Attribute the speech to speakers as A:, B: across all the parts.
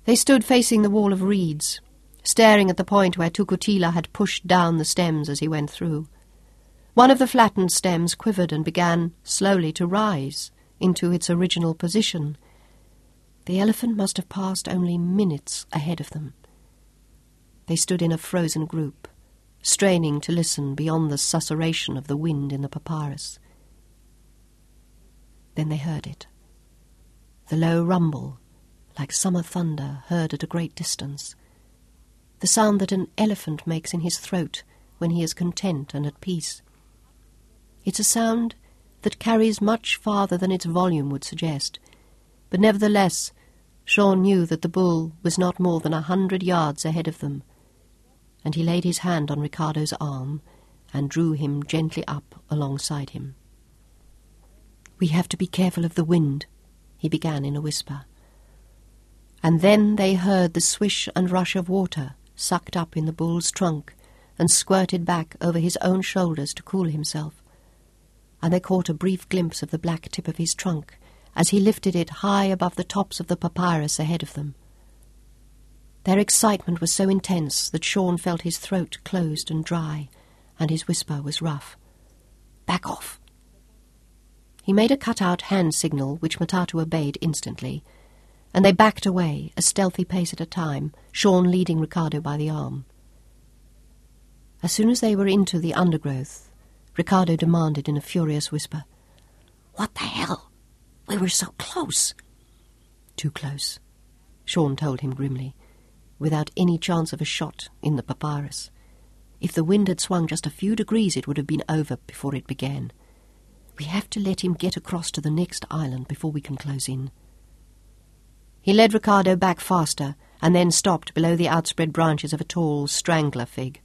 A: They stood facing the wall of reeds, staring at the point where Tukutila had pushed down the stems as he went through. One of the flattened stems quivered and began slowly to rise into its original position. The elephant must have passed only minutes ahead of them. They stood in a frozen group, straining to listen beyond the susurration of the wind in the papyrus. Then they heard it. The low rumble, like summer thunder heard at a great distance. The sound that an elephant makes in his throat when he is content and at peace. It's a sound that carries much farther than its volume would suggest, but nevertheless Sean knew that the bull was not more than 100 yards ahead of them, and he laid his hand on Ricardo's arm and drew him gently up alongside him. "We have to be careful of the wind," he began in a whisper. And then they heard the swish and rush of water sucked up in the bull's trunk and squirted back over his own shoulders to cool himself, and they caught a brief glimpse of the black tip of his trunk as he lifted it high above the tops of the papyrus ahead of them. Their excitement was so intense that Sean felt his throat closed and dry, and his whisper was rough. "Back off." He made a cut-out hand signal, which Matatu obeyed instantly, and they backed away, a stealthy pace at a time, Sean leading Ricardo by the arm. As soon as they were into the undergrowth, Ricardo demanded in a furious whisper, "What the hell? We were so close." "Too close," Sean told him grimly, without any chance of a shot in the papyrus. If the wind had swung just a few degrees, it would have been over before it began. "We have to let him get across to the next island before we can close in." He led Ricardo back faster, and then stopped below the outspread branches of a tall strangler fig.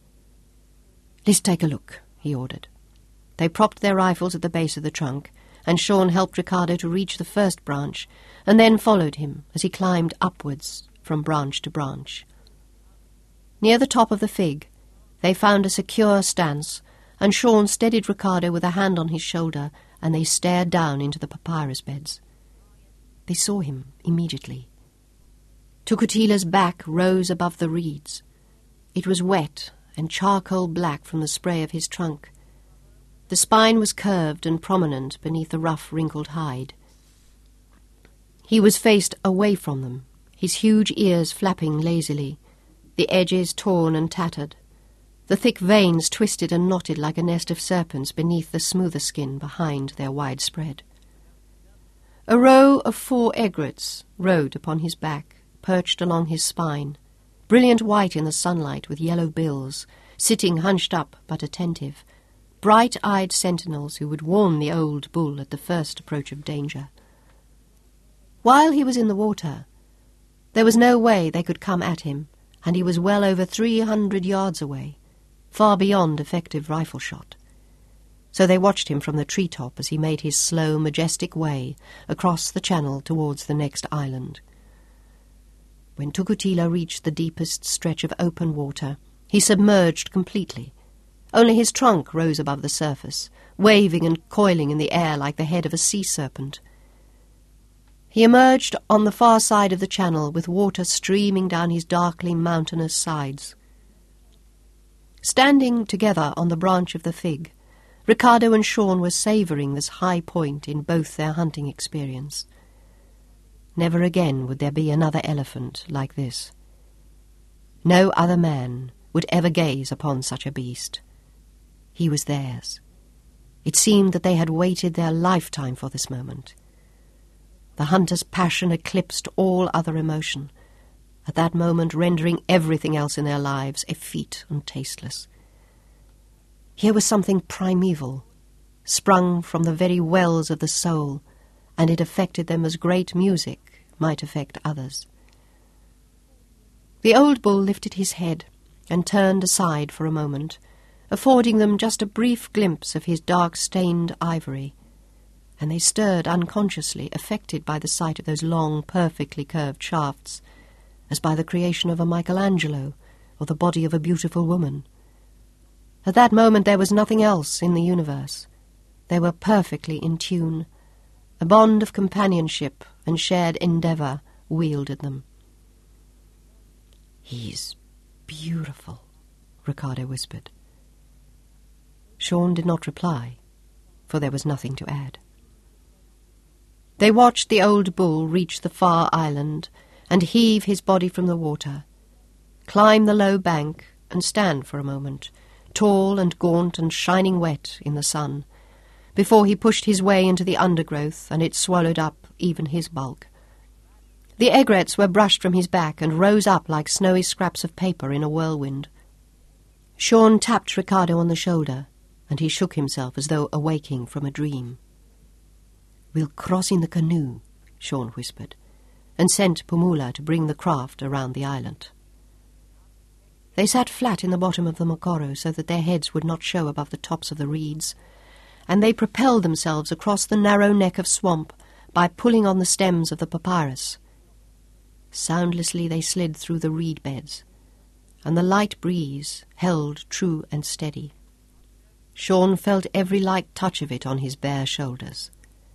A: "Let's take a look," he ordered. They propped their rifles at the base of the trunk, and Sean helped Ricardo to reach the first branch, and then followed him as he climbed upwards from branch to branch. Near the top of the fig, they found a secure stance, and Sean steadied Ricardo with a hand on his shoulder, and they stared down into the papyrus beds. They saw him immediately. Tukutila's back rose above the reeds. It was wet and charcoal black from the spray of his trunk. The spine was curved and prominent beneath the rough, wrinkled hide. He was faced away from them, his huge ears flapping lazily, the edges torn and tattered, the thick veins twisted and knotted like a nest of serpents beneath the smoother skin behind their wide spread. A row of 4 egrets rode upon his back, perched along his spine, brilliant white in the sunlight with yellow bills, sitting hunched up but attentive, bright-eyed sentinels who would warn the old bull at the first approach of danger. While he was in the water, there was no way they could come at him, and he was well over 300 yards away, far beyond effective rifle shot. So they watched him from the treetop as he made his slow, majestic way across the channel towards the next island. When Tukutila reached the deepest stretch of open water, he submerged completely. Only his trunk rose above the surface, waving and coiling in the air like the head of a sea serpent. He emerged on the far side of the channel with water streaming down his darkly mountainous sides. Standing together on the branch of the fig, Ricardo and Sean were savouring this high point in both their hunting experience. Never again would there be another elephant like this. No other man would ever gaze upon such a beast. He was theirs. It seemed that they had waited their lifetime for this moment. The hunter's passion eclipsed all other emotion, at that moment rendering everything else in their lives effete and tasteless. Here was something primeval, sprung from the very wells of the soul, and it affected them as great music might affect others. The old bull lifted his head and turned aside for a moment, affording them just a brief glimpse of his dark-stained ivory, and they stirred unconsciously, affected by the sight of those long, perfectly curved shafts, as by the creation of a Michelangelo or the body of a beautiful woman. At that moment there was nothing else in the universe. They were perfectly in tune. A bond of companionship and shared endeavour wielded them. "He's beautiful," Ricardo whispered. Shaun did not reply, for there was nothing to add. They watched the old bull reach the far island and heave his body from the water, climb the low bank and stand for a moment, tall and gaunt and shining wet in the sun, before he pushed his way into the undergrowth and it swallowed up even his bulk. The egrets were brushed from his back and rose up like snowy scraps of paper in a whirlwind. Shaun tapped Ricardo on the shoulder, and he shook himself as though awaking from a dream. "We'll cross in the canoe," Shaun whispered, and sent Pumula to bring the craft around the island. They sat flat in the bottom of the Mokoro so that their heads would not show above the tops of the reeds, and they propelled themselves across the narrow neck of swamp by pulling on the stems of the papyrus. Soundlessly they slid through the reed beds, and the light breeze held true and steady. Shaun felt every light touch of it on his bare shoulders.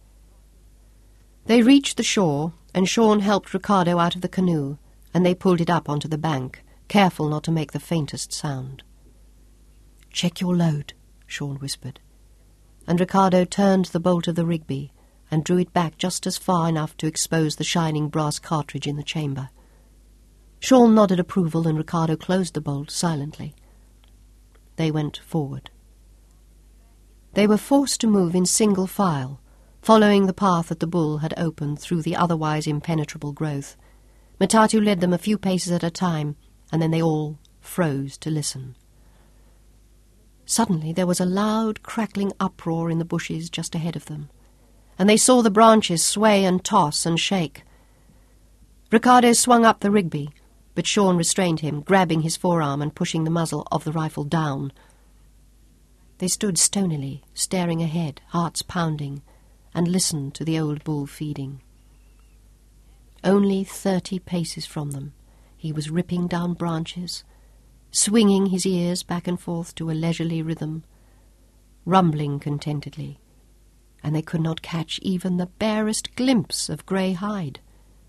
A: They reached the shore, and Shaun helped Ricardo out of the canoe, and they pulled it up onto the bank, careful not to make the faintest sound. "Check your load," Shaun whispered, and Ricardo turned the bolt of the Rigby and drew it back just as far enough to expose the shining brass cartridge in the chamber. Shaun nodded approval, and Ricardo closed the bolt silently. They went forward. They were forced to move in single file, following the path that the bull had opened through the otherwise impenetrable growth. Matatu led them a few paces at a time, and then they all froze to listen. Suddenly there was a loud, crackling uproar in the bushes just ahead of them, and they saw the branches sway and toss and shake. Ricardo swung up the Rigby, but Shaun restrained him, grabbing his forearm and pushing the muzzle of the rifle down. They stood stonily, staring ahead, hearts pounding, and listened to the old bull feeding. Only 30 paces from them, he was ripping down branches, swinging his ears back and forth to a leisurely rhythm, rumbling contentedly, and they could not catch even the barest glimpse of grey hide.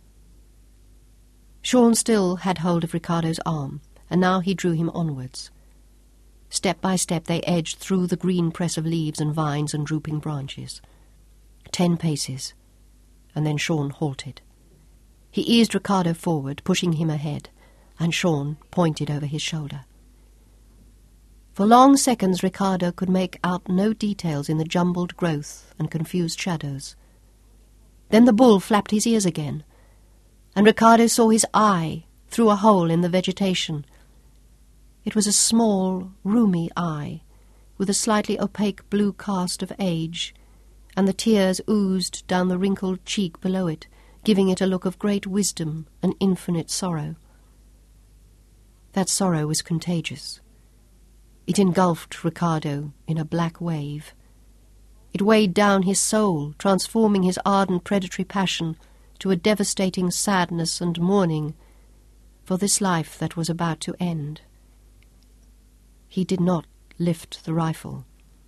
A: Shaun still had hold of Ricardo's arm, and now he drew him onwards. Step by step they edged through the green press of leaves and vines and drooping branches. 10 paces, and then Shaun halted. He eased Ricardo forward, pushing him ahead, and Shaun pointed over his shoulder. For long seconds Ricardo could make out no details in the jumbled growth and confused shadows. Then the bull flapped his ears again, and Ricardo saw his eye through a hole in the vegetation. It was a small, rheumy eye, with a slightly opaque blue cast of age, and the tears oozed down the wrinkled cheek below it, giving it a look of great wisdom and infinite sorrow. That sorrow was contagious. It engulfed Ricardo in a black wave. It weighed down his soul, transforming his ardent predatory passion to a devastating sadness and mourning for this life that was about to end. He did not lift the rifle.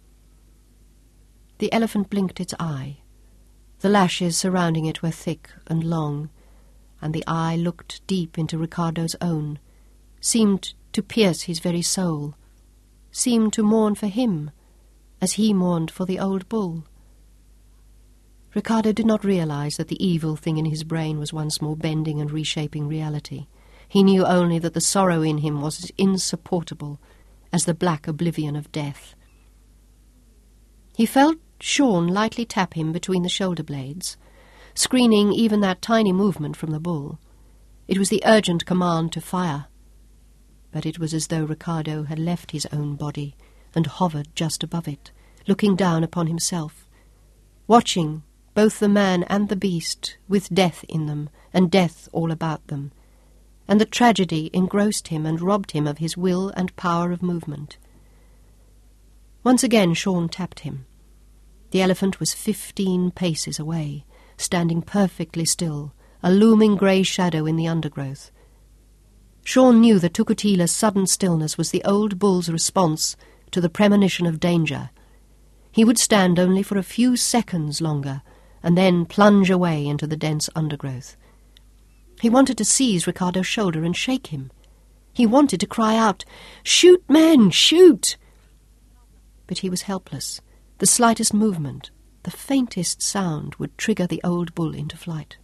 A: The elephant blinked its eye. The lashes surrounding it were thick and long, and the eye looked deep into Ricardo's own, seemed to pierce his very soul, seemed to mourn for him as he mourned for the old bull. Ricardo did not realize that the evil thing in his brain was once more bending and reshaping reality. He knew only that the sorrow in him was as insupportable as the black oblivion of death. He felt Shaun lightly tap him between the shoulder blades, screening even that tiny movement from the bull. It was the urgent command to fire. But it was as though Ricardo had left his own body and hovered just above it, looking down upon himself, watching both the man and the beast with death in them and death all about them, and the tragedy engrossed him and robbed him of his will and power of movement. Once again Shaun tapped him. The elephant was 15 paces away, standing perfectly still, a looming grey shadow in the undergrowth. Shaun knew that Tukutila's sudden stillness was the old bull's response to the premonition of danger. He would stand only for a few seconds longer, and then plunge away into the dense undergrowth. He wanted to seize Ricardo's shoulder and shake him, He wanted to cry out, "Shoot, men, shoot!" But he was helpless. The slightest movement, the faintest sound, would trigger the old bull into flight.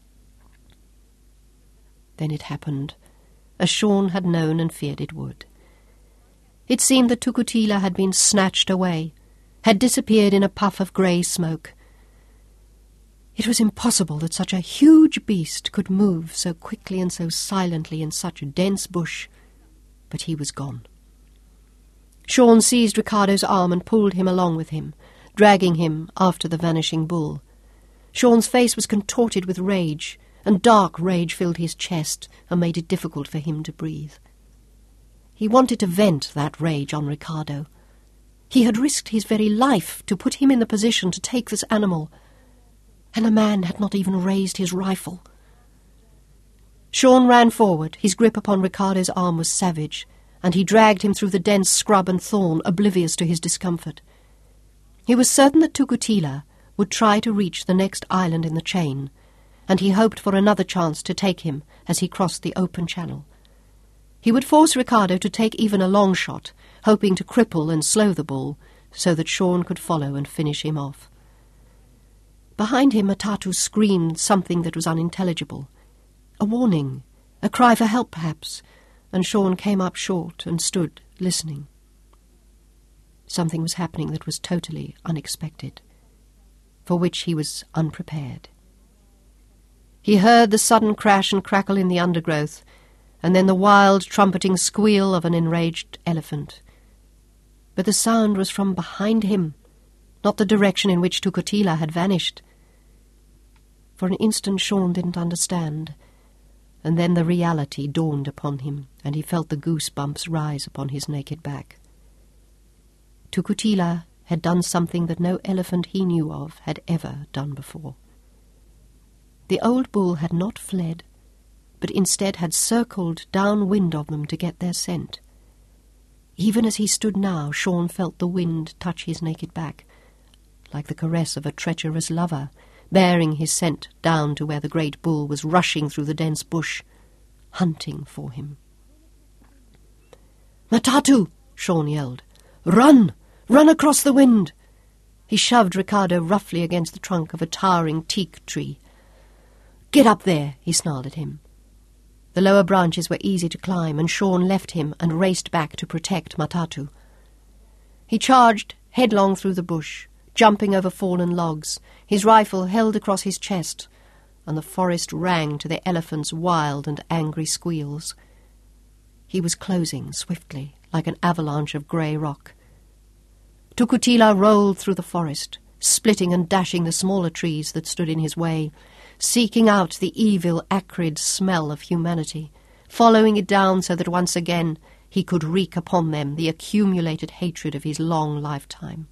A: Then it happened, as Sean had known and feared it would. It seemed that Tukutila had been snatched away, had disappeared in a puff of grey smoke. It was impossible that such a huge beast could move so quickly and so silently in such a dense bush, but he was gone. Sean seized Ricardo's arm and pulled him along with him, dragging him after the vanishing bull. Sean's face was contorted with rage, and dark rage filled his chest and made it difficult for him to breathe. He wanted to vent that rage on Ricardo. He had risked his very life to put him in the position to take this animal, and the man had not even raised his rifle. Sean ran forward. His grip upon Ricardo's arm was savage, and he dragged him through the dense scrub and thorn, oblivious to his discomfort. He was certain that Tukutila would try to reach the next island in the chain, and he hoped for another chance to take him as he crossed the open channel. He would force Ricardo to take even a long shot, hoping to cripple and slow the bull, so that Sean could follow and finish him off. Behind him, Matatu screamed something that was unintelligible. A warning, a cry for help perhaps, and Sean came up short and stood listening. Something was happening that was totally unexpected, for which he was unprepared. He heard the sudden crash and crackle in the undergrowth, and then the wild, trumpeting squeal of an enraged elephant. But the sound was from behind him, not the direction in which Tukutila had vanished. For an instant Sean didn't understand, and then the reality dawned upon him, and he felt the goosebumps rise upon his naked back. Tukutila had done something that no elephant he knew of had ever done before. The old bull had not fled, but instead had circled downwind of them to get their scent. Even as he stood now, Sean felt the wind touch his naked back, like the caress of a treacherous lover, bearing his scent down to where the great bull was rushing through the dense bush, hunting for him. "Matatu!" Sean yelled. "Run! Run across the wind!" He shoved Ricardo roughly against the trunk of a towering teak tree. "Get up there!" he snarled at him. The lower branches were easy to climb, and Sean left him and raced back to protect Matatu. He charged headlong through the bush, jumping over fallen logs, his rifle held across his chest, and the forest rang to the elephant's wild and angry squeals. He was closing swiftly, like an avalanche of grey rock. Tukutila rolled through the forest, splitting and dashing the smaller trees that stood in his way, seeking out the evil, acrid smell of humanity, following it down so that once again he could wreak upon them the accumulated hatred of his long lifetime.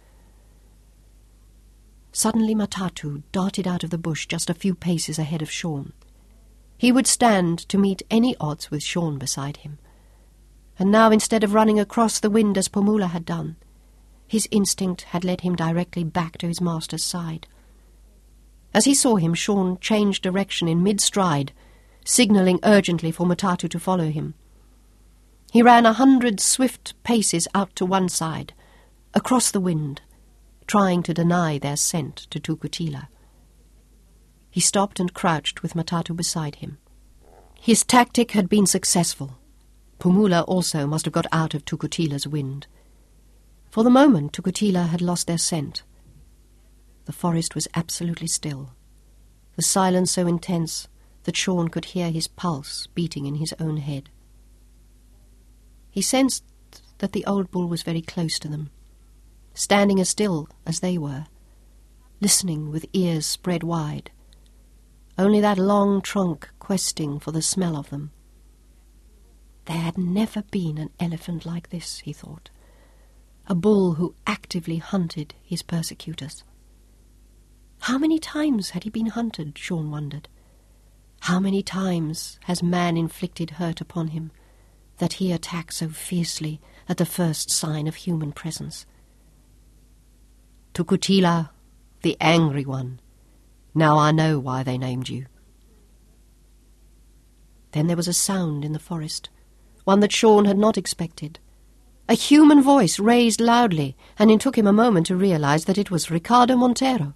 A: Suddenly Matatu darted out of the bush just a few paces ahead of Sean. He would stand to meet any odds with Sean beside him. And now, instead of running across the wind as Pumula had done, his instinct had led him directly back to his master's side. As he saw him, Sean changed direction in mid-stride, signalling urgently for Matatu to follow him. He ran 100 swift paces out to one side, across the wind, trying to deny their scent to Tukutila. He stopped and crouched with Matatu beside him. His tactic had been successful. Pumula also must have got out of Tukutila's wind. For the moment, Tukutila had lost their scent. The forest was absolutely still, the silence so intense that Sean could hear his pulse beating in his own head. He sensed that the old bull was very close to them, standing as still as they were, listening with ears spread wide, only that long trunk questing for the smell of them. There had never been an elephant like this, he thought, a bull who actively hunted his persecutors. How many times had he been hunted, Sean wondered. How many times has man inflicted hurt upon him, that he attacks so fiercely at the first sign of human presence? Tukutila, the angry one. Now I know why they named you. Then there was a sound in the forest, one that Sean had not expected. A human voice raised loudly, and it took him a moment to realize that it was Ricardo Montero.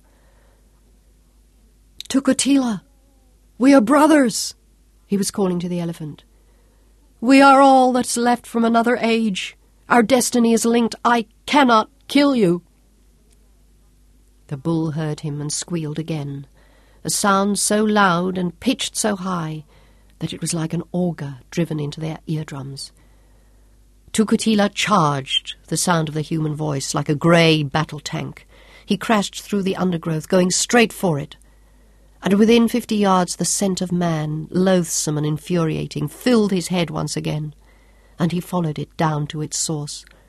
A: "Tucutila, we are brothers," he was calling to the elephant. "We are all that's left from another age. Our destiny is linked. I cannot kill you." The bull heard him and squealed again, a sound so loud and pitched so high that it was like an auger driven into their eardrums. Tucutila charged, the sound of the human voice, like a grey battle tank. He crashed through the undergrowth, going straight for it. And within 50 yards the scent of man, loathsome and infuriating, filled his head once again, and he followed it down to its source.